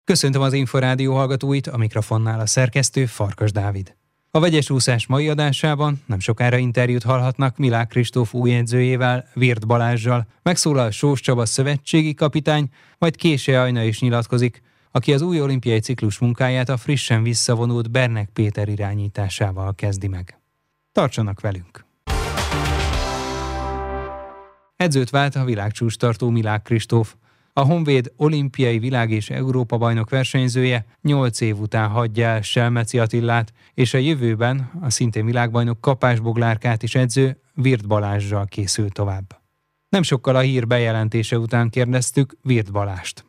Köszöntöm az Inforádió hallgatóit, a mikrofonnál a szerkesztő Farkas Dávid. A Vegyes úszás mai adásában nem sokára interjút hallhatnak Milák Kristóf új edzőjével, Virth Balázssal, megszólal Sós Csaba szövetségi kapitány, majd Késé Ajna is nyilatkozik, aki az új olimpiai ciklus munkáját a frissen visszavonult Bernek Péter irányításával kezdi meg. Tartsanak velünk! Edzőt vált a világcsúcstartó Milák Kristóf. A Honvéd olimpiai világ- és Európa-bajnok versenyzője 8 év után hagyja el Selmeci Attilát, és a jövőben a szintén világbajnok Kapás Boglárkát is edző Virth Balázssal készül tovább. Nem sokkal a hír bejelentése után kérdeztük Virth Balást.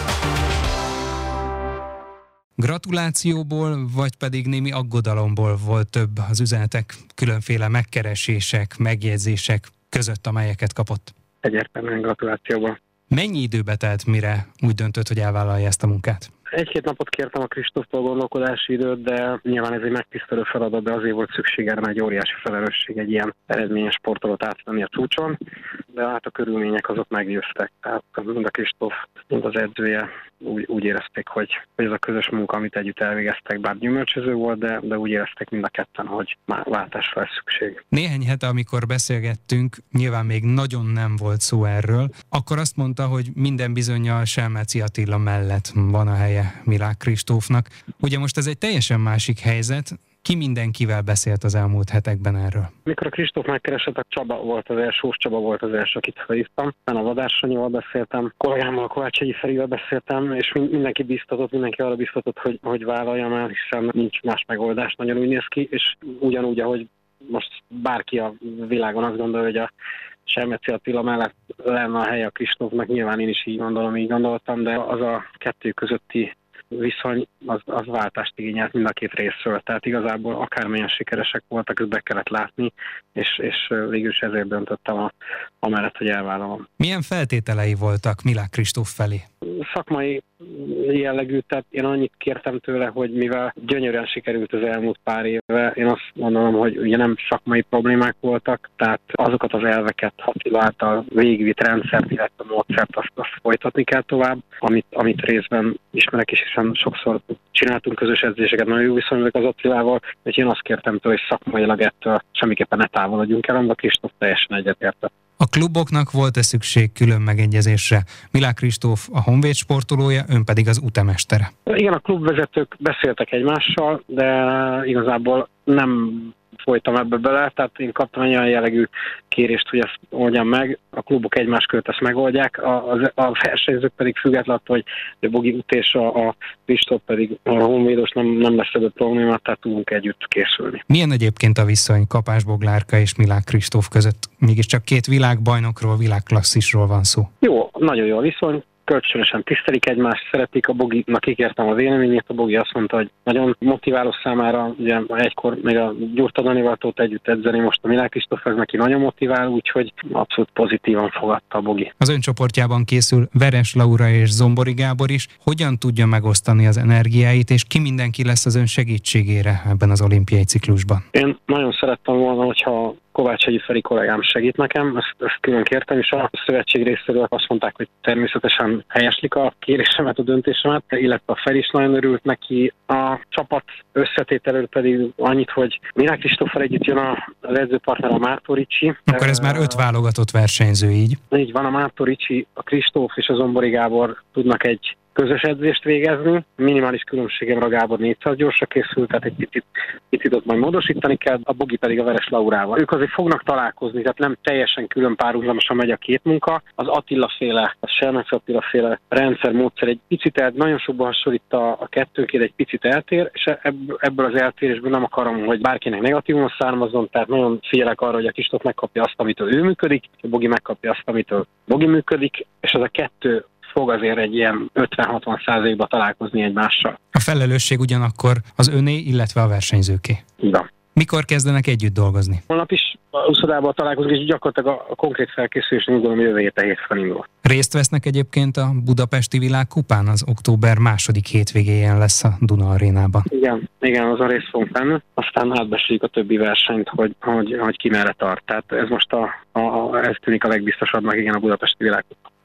Gratulációból, vagy pedig némi aggodalomból volt több az üzenetek, különféle megkeresések, megjegyzések között, amelyeket kapott? Egyértelműen gratulációban. Mennyi időbe telt, mire úgy döntött, hogy elvállalja ezt a munkát? 1-2 napot kértem a Kristóftól gondolkodási időt, de nyilván ez egy megtisztelő feladat, de azért volt szükség erre, egy óriási felelősség egy ilyen eredményes sportolót átvenni a csúcson, de hát a körülmények azok meggyőztek. Tehát mind a Kristóf, mind az edzője úgy érezték, hogy ez a közös munka, amit együtt elvégeztek, bár gyümölcsöző volt, de úgy érezték mind a ketten, hogy már váltásra lesz szükség. Néhány hete, amikor beszélgettünk, nyilván még nagyon nem volt szó erről, akkor azt mondta, hogy minden bizonnyal Selmeci Attila mellett van a helye Milák Kristófnak. Ugye most ez egy teljesen másik helyzet. Ki mindenkivel beszélt az elmúlt hetekben erről? Mikor a Kristóf megkeresett, a Sós Csaba volt az első, akit felhívtam. A Vadár Sanyival beszéltem, kollégámmal, a Kovács Ferivel beszéltem, és mindenki arra biztatott, hogy vállaljam el, hiszen nincs más megoldás, nagyon úgy néz ki, és ugyanúgy, ahogy most bárki a világon azt gondolja, hogy a Selmeci Attila mellett lenne a helye a Kristófnak, nyilván én is így gondoltam, de az a kettő közötti viszony az váltást igényelt mind a két részről. Tehát igazából akármilyen sikeresek voltak, ezt be kellett látni, és végül is ezért döntöttem amellett, hogy elvállalom. Milyen feltételei voltak Milák Kristóf felé? Szakmai jellegű, tehát én annyit kértem tőle, hogy mivel gyönyörűen sikerült az elmúlt pár éve, én azt mondom, hogy ugye nem szakmai problémák voltak, tehát azokat az elveket, Attila által végigvitt rendszert, illetve módszert, azt folytatni kell tovább, amit részben ismerek is, hiszen sokszor csináltunk közös edzéseket, nagyon jó viszonylag az Attilával, hogy én azt kértem tőle, hogy szakmailag ettől semmiképpen ne távolodjunk el, de Kristóf teljesen egyetértett. A kluboknak volt-e szükség külön megegyezésre? Milák Kristóf a Honvéd sportolója, ön pedig az utamestere. Igen, a klubvezetők beszéltek egymással, de igazából nem folytam ebbe bele, tehát én kaptam egy olyan jellegű kérést, hogy ezt oldjam meg, a klubok egymás között ezt megoldják, a versenyzők pedig függetlenül, hogy a Bogi út és a Kristóf pedig a honvédos nem lesz ebből probléma, tehát tudunk együtt készülni. Milyen egyébként a viszony Kapás Boglárka és Milák Kristóf között? Mégiscsak 2 világbajnokról, világklasszisról van szó. Jó, nagyon jó a viszony. Kölcsönösen tisztelik egymást, szeretik, a Boginak ígértem a véleményét, a Bogi azt mondta, hogy nagyon motiváló számára, ugye egykor még a Gyurta Danival tudott együtt edzeni, most a Milák Kristóf, ez neki nagyon motivál, úgyhogy abszolút pozitívan fogadta a Bogi. Az ön csoportjában készül Veres Laura és Zombori Gábor is. Hogyan tudja megosztani az energiáit, és ki mindenki lesz az ön segítségére ebben az olimpiai ciklusban? Én nagyon szerettem volna, hogyha Kovács Feri kollégám segít nekem, ezt külön kértem, és a szövetség részéről azt mondták, hogy természetesen helyeslik a kérésemet, a döntésemet, illetve a Feri is nagyon örült neki. A csapat összetételről pedig annyit, hogy Milák Kristóffal együtt jön az edzőpartner, a Mártó Ricsi. Akkor ez már 5 válogatott versenyző, így? Így van, a Mártó Ricsi, a Kristóf és a Zombori Gábor tudnak egy közös edzést végezni. Minimális különbségemre a Gábor 400 gyorsra készült, tehát egy picit ott majd módosítani kell, a Bogi pedig a Veres Laurával. Ők azért fognak találkozni, tehát nem teljesen külön párhuzamosan megy a két munka. Az Attila-féle, a Selmeci Attila-féle rendszermódszer egy picit nagyon sokban hasonlít a kettőnkét, egy picit eltér, és ebből az eltérésből nem akarom, hogy bárkinek negatívum származzon, tehát nagyon figyelek arra, hogy a Kristóf megkapja azt, amitől ő működik, a Bogi megkapja azt, amitől Bogi működik, és ez a kettő fog azért egy ilyen 50-60%-ba találkozni egymással. A felelősség ugyanakkor az öné, illetve a versenyzőké. Igen. Mikor kezdenek együtt dolgozni? Holnap is a úszodában találkozunk, és gyakorlatilag a konkrét felkészülés, úgy gondolom, jövő héten hétfőn indul. Részt vesznek egyébként a Budapesti Világkupán, az október 2. hétvégéjén lesz a Duna Arénában. Igen, azon részt fogunk venni, aztán átbeszéljük a többi versenyt, hogy ki merre tart. Tehát ez most ez tűnik a legbiztosabbnak, igen, a Budapesti Világkupa.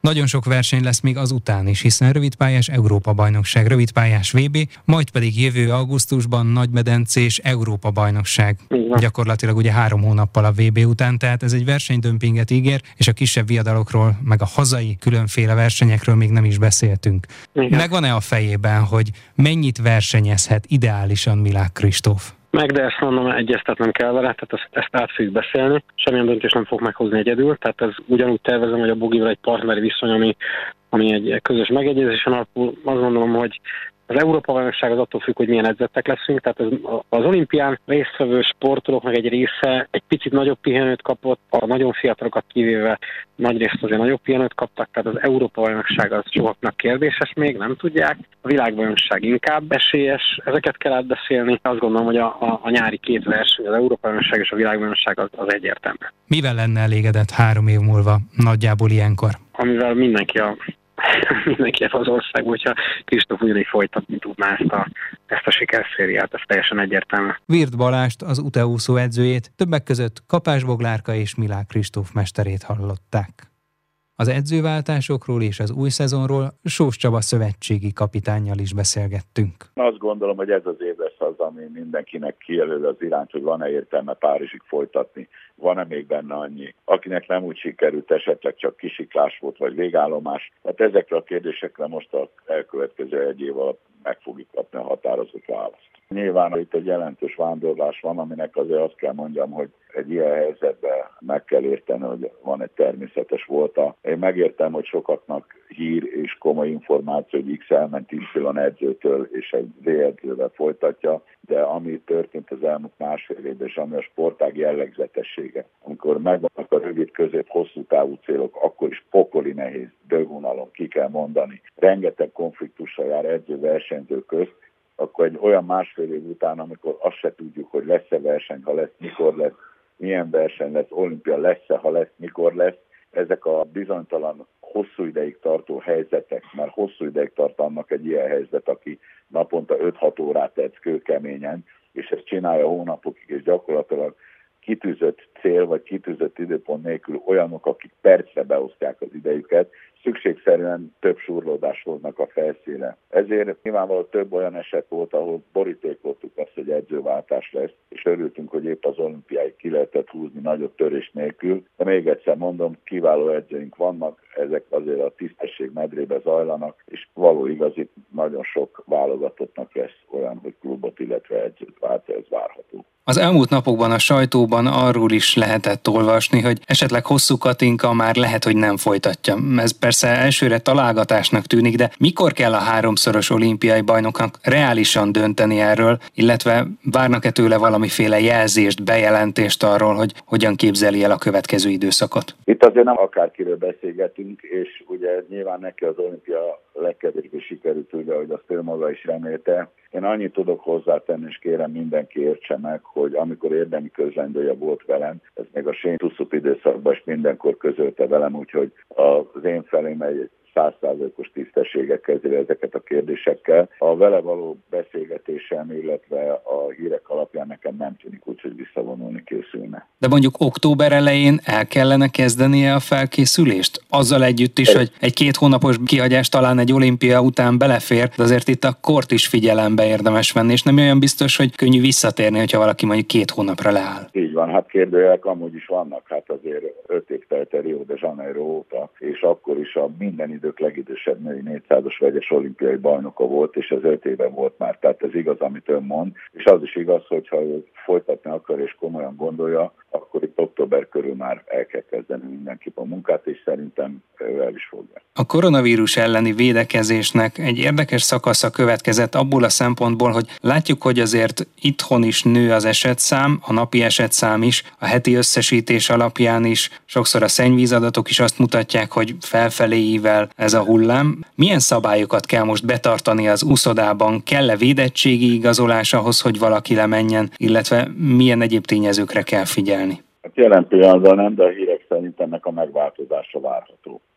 Nagyon sok verseny lesz még azután is, hiszen rövidpályás Európa-bajnokság, rövidpályás VB, majd pedig jövő augusztusban nagymedencés Európa-bajnokság. Gyakorlatilag ugye 3 hónappal a VB után, tehát ez egy versenydömpinget ígér, és a kisebb viadalokról, meg a hazai különféle versenyekről még nem is beszéltünk. Igen. Megvan-e a fejében, hogy mennyit versenyezhet ideálisan Milák Kristóf? Meg, de ezt mondom, egyeztetnem kell vele, tehát ezt át fogjuk beszélni. Semmilyen döntést nem fog meghozni egyedül, tehát ez ugyanúgy tervezem, hogy a Bogival egy partneri viszony, ami egy közös megegyezésen alapul. Azt gondolom, hogy az Európa-bajnokság az attól függ, hogy milyen edzettek leszünk, tehát az olimpián résztvevő sportolóknak egy része egy picit nagyobb pihenőt kapott, a nagyon fiatalokat kivéve nagyrészt azért nagyobb pihenőt kaptak, tehát az Európa-bajnokság az sokaknak kérdéses még, nem tudják. A világbajnokság inkább esélyes, ezeket kell átbeszélni. Azt gondolom, hogy a nyári 2 verseny, az Európa-bajnokság és a világbajnokság az egyértelmű. Mivel lenne elégedett 3 év múlva nagyjából ilyenkor? Amivel mindenki az ország, hogyha Kristóf ugyanígy folytatni tudná ezt a sikerszériát, ez teljesen egyértelmű. Virth Balást, az UTE-úszó edzőjét, többek között Kapás Boglárka és Milák Kristóf mesterét hallották. Az edzőváltásokról és az új szezonról Sós Csaba szövetségi kapitánnyal is beszélgettünk. Azt gondolom, hogy ez az év lesz az, ami mindenkinek kijelöl az irányt, hogy van-e értelme Párizsig folytatni, van-e még benne annyi, akinek nem úgy sikerült, esetleg csak kisiklás volt, vagy végállomás. Hát ezekre a kérdésekre most az elkövetkező 1 év alatt meg fogjuk kapni a határozott választ. Nyilván itt egy jelentős vándorlás van, aminek azért azt kell mondjam, hogy egy ilyen helyzetben meg kell érteni, hogy van egy természetes volta. Én megértem, hogy sokaknak hír és komoly információ, hogy X elment Y edzőtől és egy Z edzővel folytatja, de ami történt az elmúlt másfél évben, és ami a sportág jellegzetessége, amikor megvannak a rövid, közép, hosszú távú célok, akkor is pokoli nehéz, dögunalom, ki kell mondani. Rengeteg konfliktussal jár edző-versenyző közt, akkor egy olyan másfél év után, amikor azt se tudjuk, hogy lesz-e verseny, ha lesz, mikor lesz, milyen verseny lesz, olimpia lesz-e, ha lesz, mikor lesz, ezek a bizonytalan, hosszú ideig tartó helyzetek, mert hosszú ideig tart annak egy ilyen helyzet, aki naponta 5-6 órát edz kőkeményen, és ezt csinálja hónapokig, és gyakorlatilag kitűzött cél, vagy kitűzött időpont nélkül olyanok, akik percre beosztják az idejüket, szükségszerűen több surlódás hoznak a felszínre. Ezért nyilvánvalóan több olyan eset volt, ahol borítékoltuk azt, hogy edzőváltás lesz, és örültünk, hogy épp az olimpiáig ki lehetett húzni nagyobb törés nélkül. De még egyszer mondom, kiváló edzőink vannak, ezek azért a tisztesség medrébe zajlanak, és való igaz, itt nagyon sok válogatottnak lesz olyan, hogy klubot, illetve edzőt vált, ez várható. Az elmúlt napokban a sajtóban arról is lehetett olvasni, hogy esetleg Hosszú Katinka már lehet, hogy nem folytatja. Ez persze elsőre találgatásnak tűnik, de mikor kell a 3-szoros olimpiai bajnoknak reálisan dönteni erről, illetve várnak-e tőle valamiféle jelzést, bejelentést arról, hogy hogyan képzeli el a következő időszakot? Itt azért nem akárkiről beszélgetünk, és ugye nyilván neki az olimpia legkevésbé sikerült, ugye, hogy azt ő maga is remélte. Én annyit tudok hozzátenni, és kérem mindenki értse meg, hogy amikor érdemi közrendője volt velem, ez még a Shane Tuszup időszakban is mindenkor közölte velem, úgyhogy az én felém egy 100%-os tisztességgel kezeli ezeket a kérdésekkel. A vele való beszélgetésem, illetve a hírek alapján nekem nem tűnik úgy, hogy visszavonulni készülne. De mondjuk október elején el kellene kezdenie a felkészülést? Azzal együtt is, hogy egy 2 hónapos kihagyás talán egy olimpia után belefér, de azért itt a kort is figyelembe érdemes venni, és nem olyan biztos, hogy könnyű visszatérni, hogyha valaki mondjuk 2 hónapra leáll. Így van, hát kérdőjelek amúgy is vannak, hát azért 5 év telt Rio de Janeiro óta, és akkor is a minden idők legidősebb női 400-as vegyes olimpiai bajnoka volt, és az 5 éve volt már, tehát ez igaz, amit ön mond, és az is igaz, hogyha ő folytatni akar és komolyan gondolja, akkor itt október körül már el kell kezdeni mindenképp a munkát, és szerintem ő el is fogja. A koronavírus elleni védekezésnek egy érdekes szakasza következett abból a szempontból, hogy látjuk, hogy azért itthon is nő az esetszám, a napi esetszám is, a heti összesítés alapján is, sokszor a szennyvízadatok is azt mutatják, hogy felfelé ível ez a hullám. Milyen szabályokat kell most betartani az úszodában? Kell-e védettségi igazolás ahhoz, hogy valaki lemenjen, illetve milyen egyéb tényezőkre kell figyelni? Hát jelen pillanatban nem, de a hírek szerint ennek a megváltozása várható.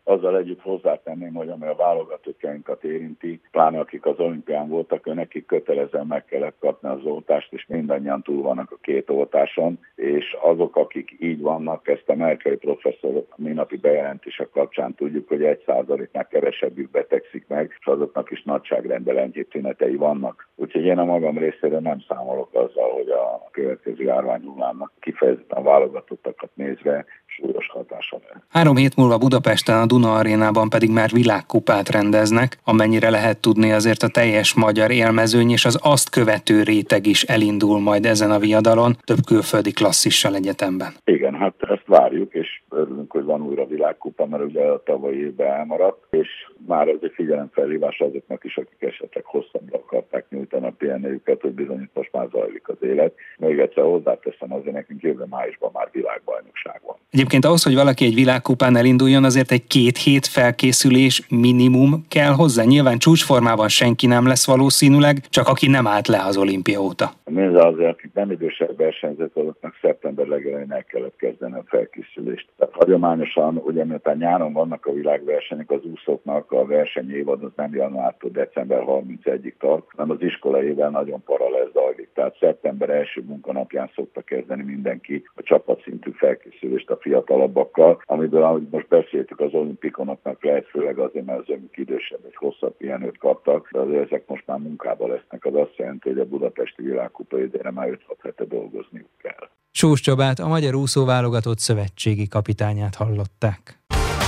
Azzal együtt hozzátenném, hogy ami a válogatottjainkat érinti, pláne akik az olimpián voltak, nekik kötelezően meg kellett kapni az oltást, és mindannyian túl vannak a 2 oltáson, és azok, akik így vannak, ezt a Merkely professzor minapi bejelentése kapcsán tudjuk, hogy 1%-nál kevesebbük betegszik meg, és azoknak is nagyságrendel enyhébb tünetei vannak. Úgyhogy én a magam részéről nem számolok azzal, hogy a következő járványhullámnak kifejezetten válogatottakat nézve súlyos hatása lehet. 3 hét múlva Budapesten a Duna Arénában pedig már világkupát rendeznek, amennyire lehet tudni, azért a teljes magyar élmezőny és az azt követő réteg is elindul majd ezen a viadalon, több külföldi klasszissal egyetemben. Igen, hát ezt várjuk, és örülünk, hogy van újra világkupa, mert ugye a tavalyi évben elmaradt, és már ez egy figyelemfelhívás azoknak is, akik esetleg hosszabbra akarták nyújtani a pihenőjüket, hogy bizony itt most már zajlik az élet. Még egyszer hozzáteszem, azért nekünk jövő májusban már világbajnokság van. Egyébként ahhoz, hogy valaki egy világkupán elinduljon, azért egy 2 hét felkészülés minimum kell hozzá. Nyilván csúcsformában senki nem lesz valószínűleg, csak aki nem állt le az olimpia óta. Mindez azért, akik nem idősebb versenyzők, azoknak szeptember legelején el kellett kezdeni a felkészülést. Tehát hagyományosan, ugye miután nyáron vannak a világversenyek, az úszóknak a versenyévad az nem januártól december 31-ig tart, hanem az iskolai évvel nagyon paralel zajlik. Tehát szeptember első munkanapján szokta kezdeni mindenki a csapatszintű felkészülést a fiatalabbakkal, amiből, ahogy most beszéltük, az olimpikonoknak lehet, főleg azért, mert az önök idősebb, egy hosszabb pihenőt kaptak, de azért ezek most már munkában lesznek, az azt jelenti, hogy a budapesti világkupa idejére már 5-6 hete dolgozniuk kell. Sós Csabát, a magyar úszóválogatott szövetségi kapitányát hallották.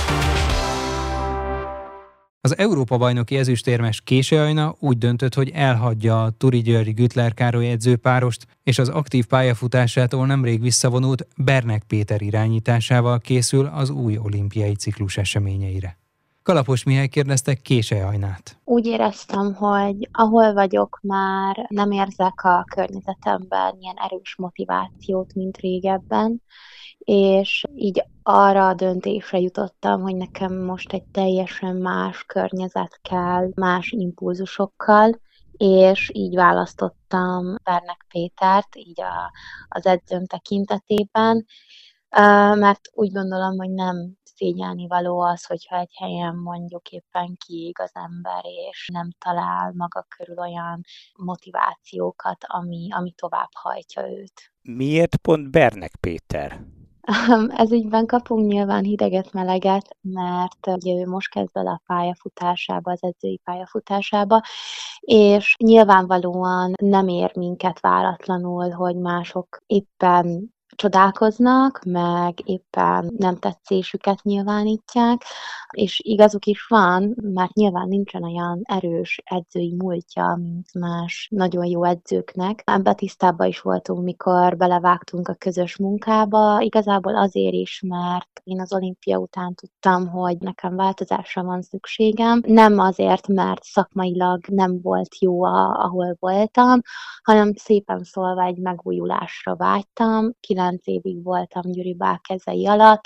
Az Európa-bajnoki ezüstérmes Késé Ajna úgy döntött, hogy elhagyja a Turi György Güttler Károly edzőpárost, és az aktív pályafutásától nemrég visszavonult Bernek Péter irányításával készül az új olimpiai ciklus eseményeire. Kalapos Mihály kérdezte Késé Ajnát. Úgy éreztem, hogy ahol vagyok már nem érzek a környezetemben ilyen erős motivációt, mint régebben, és így arra a döntésre jutottam, hogy nekem most egy teljesen más környezet kell, más impulzusokkal, és így választottam Bernek Pétert, így az edzőm tekintetében, mert úgy gondolom, hogy nem szégyelnivaló az, hogyha egy helyen mondjuk éppen kiég az ember, és nem talál maga körül olyan motivációkat, ami tovább hajtja őt. Miért pont Bernek Péter? Ez ügyben kapunk nyilván hideget-meleget, mert ugye ő most kezd bele a pályafutásába, az edzői pályafutásába, és nyilvánvalóan nem ér minket váratlanul, hogy mások éppen csodálkoznak, meg éppen nem tetszésüket nyilvánítják, és igazuk is van, mert nyilván nincsen olyan erős edzői múltja, mint más nagyon jó edzőknek. Ebben tisztában is voltunk, mikor belevágtunk a közös munkába, igazából azért is, mert én az olimpia után tudtam, hogy nekem változásra van szükségem. Nem azért, mert szakmailag nem volt jó, ahol voltam, hanem szépen szólva egy megújulásra vágytam. 9 évig voltam Gyuri Bál kezei alatt,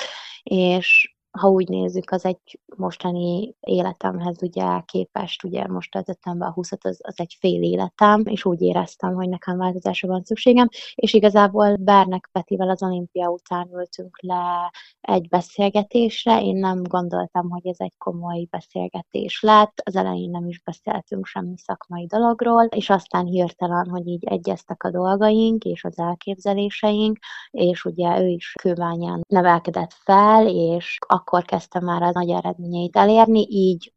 és ha úgy nézzük, az egy mostani életemhez ugye képest, ugye most töltöttem be a 20-at, az egy fél életem, és úgy éreztem, hogy nekem változásra van szükségem, és igazából Bernek Petivel az olimpia után ültünk le egy beszélgetésre, én nem gondoltam, hogy ez egy komoly beszélgetés lett, az elején nem is beszéltünk semmi szakmai dologról, és aztán hirtelen, hogy így egyeztek a dolgaink, és az elképzeléseink, és ugye ő is Kőbányán nevelkedett fel, és akkor kezdtem már az nagy eredményeit elérni,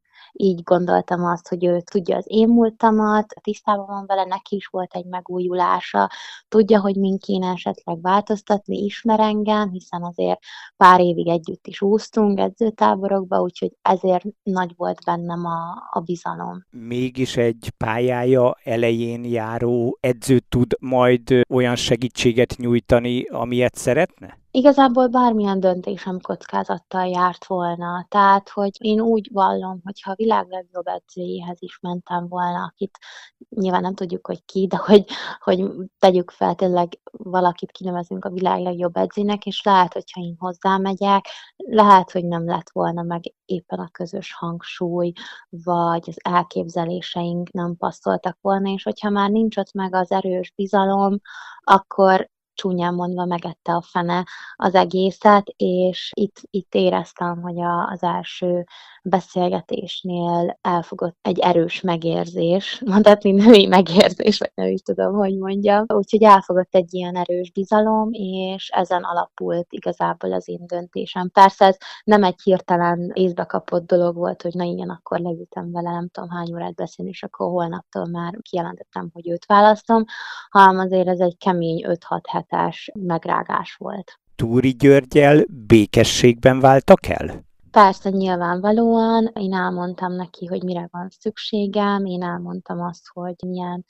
így gondoltam azt, hogy ő tudja az én múltamat, tisztában van vele, neki is volt egy megújulása, tudja, hogy min kéne esetleg változtatni, ismer engem, hiszen azért pár évig együtt is úsztunk edzőtáborokba, úgyhogy ezért nagy volt bennem a bizalom. Mégis egy pályája elején járó edző tud majd olyan segítséget nyújtani, amilyet szeretne? Igazából bármilyen döntésem kockázattal járt volna. Tehát, hogy én úgy vallom, hogyha a világ legjobb edzőjéhez is mentem volna, akit nyilván nem tudjuk, hogy ki, de hogy tegyük fel, tényleg valakit kinevezünk a világ legjobb edzőnek, és lehet, hogyha én hozzámegyek, lehet, hogy nem lett volna meg éppen a közös hangsúly, vagy az elképzeléseink nem passzoltak volna, és hogyha már nincs ott meg az erős bizalom, akkor csúnyán mondva megette a fene az egészet, és itt éreztem, hogy az első beszélgetésnél elfogott egy erős megérzés, mondhatni női megérzés, vagy nem is tudom, hogy mondjam. Úgyhogy elfogott egy ilyen erős bizalom, és ezen alapult igazából az én döntésem. Persze ez nem egy hirtelen észbe kapott dolog volt, hogy na igen, akkor leültem vele, nem tudom hány órát beszélni, és akkor holnaptól már kijelentettem, hogy őt választom, hanem azért ez egy kemény 5-6 hetes megrágás volt. Túri Györggyel békességben váltak el? Persze, nyilvánvalóan. Én elmondtam neki, hogy mire van szükségem, én elmondtam azt, hogy milyen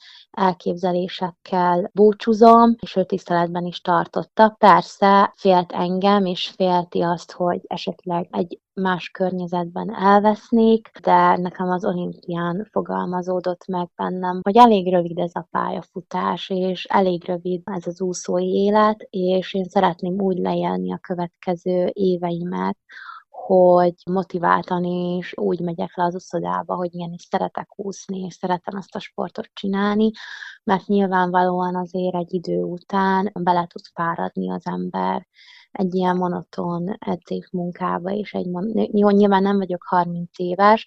elképzelésekkel búcsúzom, és ő tiszteletben is tartotta. Persze, félt engem, és félti azt, hogy esetleg egy más környezetben elvesznék, de nekem az olimpián fogalmazódott meg bennem, hogy elég rövid ez a pályafutás, és elég rövid ez az úszói élet, és én szeretném úgy leélni a következő éveimet, hogy motiváltan és úgy megyek le az uszodába, hogy igenis szeretek úszni, és szeretem ezt a sportot csinálni, mert nyilvánvalóan azért egy idő után bele tud fáradni az ember egy ilyen monoton edzésmunkába, és nyilván nem vagyok 30 éves,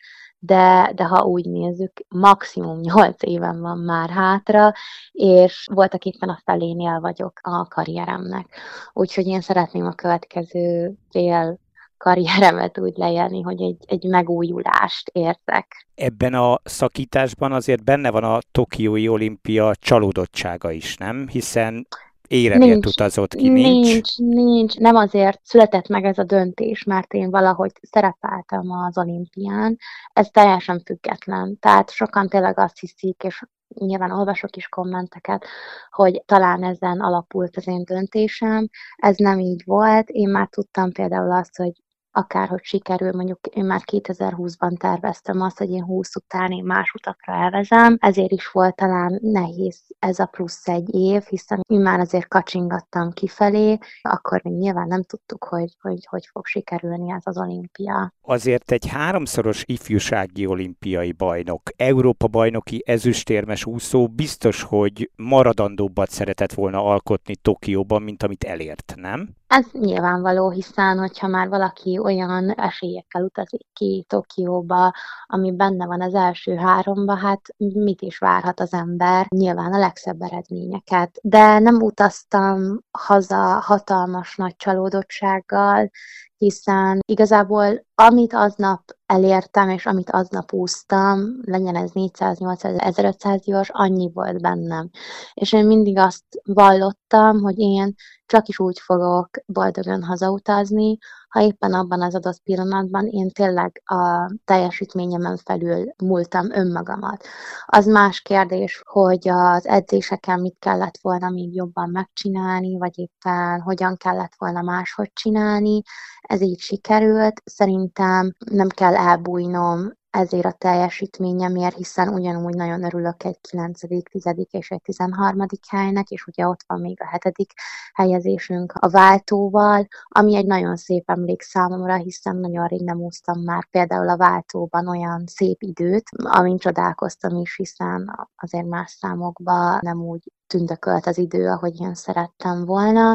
de ha úgy nézzük, maximum 8 éven van már hátra, és voltak éppen a felénél vagyok a karrieremnek. Úgyhogy én szeretném a következő fél karrieremet úgy lejelni, hogy egy megújulást érzek. Ebben a szakításban azért benne van a Tokiói olimpia csalódottsága is, nem? Hiszen éremért utazott ki, nincs. Nem azért született meg ez a döntés, mert én valahogy szerepeltem az olimpián. Ez teljesen független. Tehát sokan tényleg azt hiszik, és nyilván olvasok is kommenteket, hogy talán ezen alapult az én döntésem. Ez nem így volt. Én már tudtam például azt, hogy akárhogy sikerül, mondjuk én már 2020-ban terveztem azt, hogy én 20 után én más utakra elvezem, ezért is volt talán nehéz ez a plusz egy év, hiszen én már azért kacsingattam kifelé, akkor még nyilván nem tudtuk, hogy fog sikerülni ez az olimpia. Azért egy 3-szoros ifjúsági olimpiai bajnok, Európa-bajnoki ezüstérmes úszó biztos, hogy maradandóbbat szeretett volna alkotni Tokióban, mint amit elért, nem? Ez nyilvánvaló, hiszen hogyha már valaki olyan esélyekkel utazik ki Tokióba, ami benne van az első 3-ba, hát mit is várhat az ember? Nyilván a legszebb eredményeket. De nem utaztam haza hatalmas nagy csalódottsággal, hiszen igazából amit aznap elértem, és amit aznap úsztam, legyen ez 400, 800, 1500 gyors, annyi volt bennem. És én mindig azt vallottam, hogy én csak is úgy fogok boldogan hazautazni, ha éppen abban az adott pillanatban én tényleg a teljesítményemen felül múltam önmagamat. Az más kérdés, hogy az edzéseken mit kellett volna még jobban megcsinálni, vagy éppen hogyan kellett volna máshogy csinálni. Ez így sikerült. Szerintem nem kell elbújnom ezért a teljesítményemért, hiszen ugyanúgy nagyon örülök egy 9., 10. és egy 13. helynek, és ugye ott van még a 7. helyezésünk a váltóval, ami egy nagyon szép emlék számomra, hiszen nagyon rég nem úsztam már például a váltóban olyan szép időt, amin csodálkoztam is, hiszen azért más számokban nem úgy tündökölt az idő, ahogy én szerettem volna,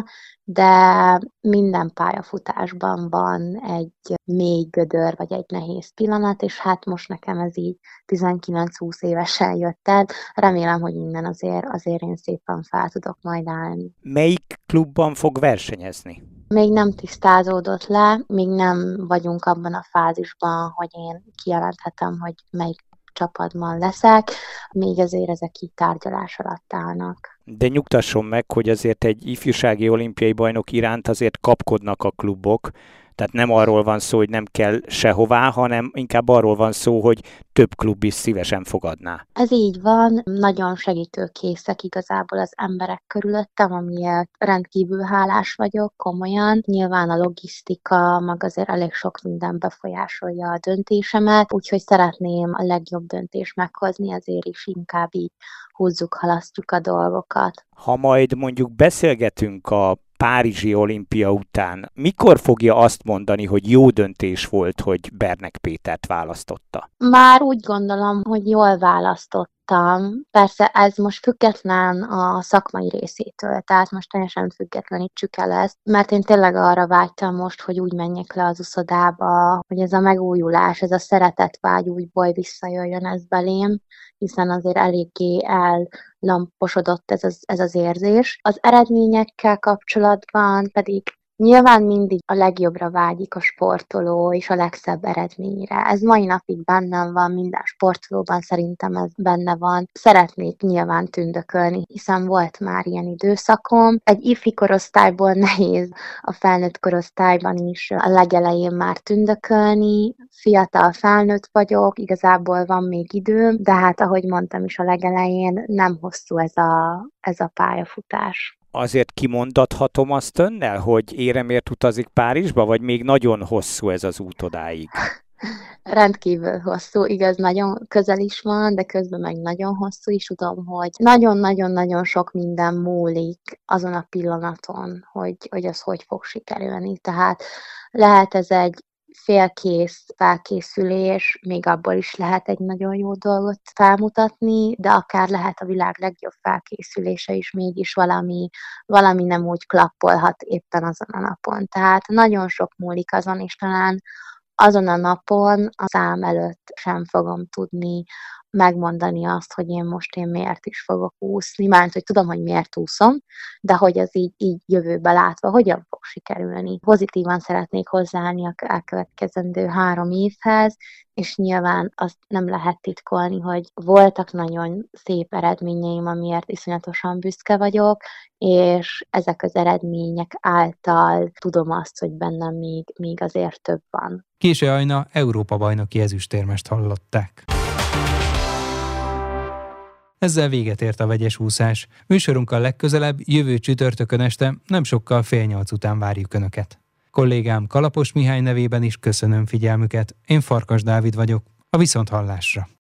de minden pályafutásban van egy mély gödör, vagy egy nehéz pillanat, és hát most nekem ez így 19-20 évesen jött el. Remélem, hogy innen azért én szépen fel tudok majd állni. Melyik klubban fog versenyezni? Még nem tisztázódott le, még nem vagyunk abban a fázisban, hogy én kijelenthetem, hogy melyik csapatban leszek, még azért ezek így tárgyalás alatt állnak. De nyugtasson meg, hogy azért egy ifjúsági olimpiai bajnok iránt azért kapkodnak a klubok, tehát nem arról van szó, hogy nem kell sehová, hanem inkább arról van szó, hogy több klub is szívesen fogadná. Ez így van, nagyon segítőkészek igazából az emberek körülöttem, amiért rendkívül hálás vagyok, komolyan. Nyilván a logisztika, meg azért elég sok minden befolyásolja a döntésemet, úgyhogy szeretném a legjobb döntést meghozni, azért is inkább így húzzuk, halasztjuk a dolgokat. Ha majd mondjuk beszélgetünk a Párizsi olimpia után, mikor fogja azt mondani, hogy jó döntés volt, hogy Bernek Pétert választotta? Már úgy gondolom, hogy jól választott láttam. Persze ez most független a szakmai részétől, tehát most teljesen függetlenítsük el ezt, mert én tényleg arra vágytam most, hogy úgy menjek le az uszodába, hogy ez a megújulás, ez a szeretetvágy újból visszajöjjön ez belém, hiszen azért eléggé ellamposodott ez az érzés. Az eredményekkel kapcsolatban pedig nyilván mindig a legjobbra vágyik a sportoló, és a legszebb eredményre. Ez mai napig bennem van, minden sportolóban szerintem ez benne van. Szeretnék nyilván tündökölni, hiszen volt már ilyen időszakom. Egy ifi korosztályból nehéz a felnőtt korosztályban is a legelején már tündökölni. Fiatal felnőtt vagyok, igazából van még időm, de hát ahogy mondtam is a legelején, nem hosszú ez a pályafutás. Azért kimondathatom azt önnel, hogy éremért utazik Párizsba, vagy még nagyon hosszú ez az út odáig? Rendkívül hosszú, igaz, nagyon közel is van, de közben meg nagyon hosszú is. Tudom, hogy nagyon-nagyon-nagyon sok minden múlik azon a pillanaton, hogy az hogy fog sikerülni. Tehát lehet ez egy félkész felkészülés, még abból is lehet egy nagyon jó dolgot felmutatni, de akár lehet a világ legjobb felkészülése is, mégis valami nem úgy klappolhat éppen azon a napon. Tehát nagyon sok múlik azon, és talán azon a napon a szám előtt sem fogom tudni megmondani azt, hogy én miért is fogok úszni. Mármint, hogy tudom, hogy miért úszom, de hogy az így jövőbe látva, hogyan fog sikerülni. Pozitívan szeretnék hozzáállni a elkövetkezendő 3 évhez, és nyilván azt nem lehet titkolni, hogy voltak nagyon szép eredményeim, amiért iszonyatosan büszke vagyok, és ezek az eredmények által tudom azt, hogy bennem még azért több van. Késő Ajna Európa-bajnoki ezüstérmest hallották. Ezzel véget ért a vegyes úszás. Műsorunkkal legközelebb jövő csütörtökön este nem sokkal 7:30 után várjuk Önöket. Kollégám Kalapos Mihály nevében is köszönöm figyelmüket. Én Farkas Dávid vagyok. A viszonthallásra.